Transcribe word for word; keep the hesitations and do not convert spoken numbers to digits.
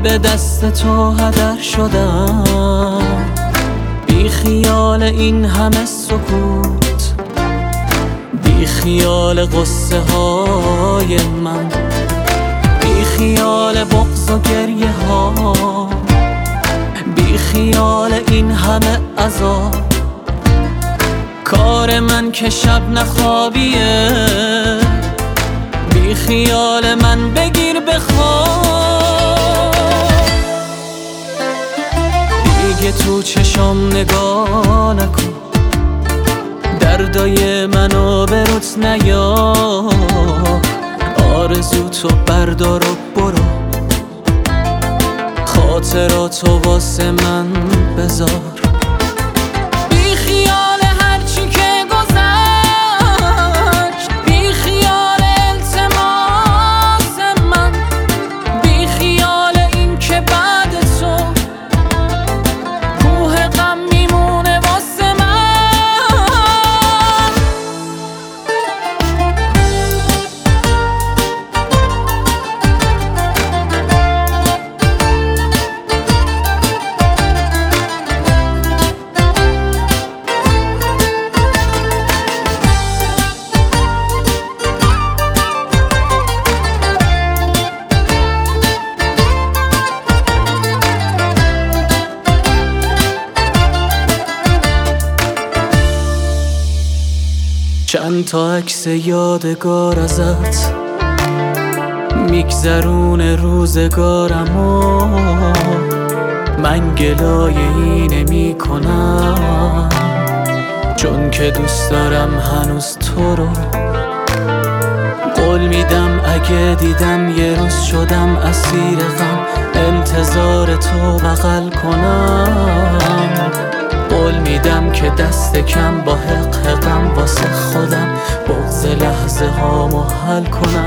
به دست تو هدر شدم، بی خیال این همه سکوت، بی خیال قصه های من، بی خیال بغض و گریه ها، بی خیال این همه عذاب. کار من که شب نخوابیه، بی خیال من بگیر بخواب. دیگه تو چشام نگاه نکن، دردای منو به روت نیار. آرزو تو بردار و برو، خاطراتو واسه من بذار. بی خیال هرچی که گذشت، بی خیال التماس من، بی خیال این که بعد تو کوه غم میمونه واسه من. چند تا عکس یادگار ازت میگذرونه روزگارمو، من گلای اینه میکنم چون که دوست دارم هنوز تو رو. قول میدم اگه دیدم یه روز شدم اسیر غم، انتظار تو بغل کنم. قول میدم که دست کم با حق حقم واسه خودم بغض لحظه هامو حل کنم.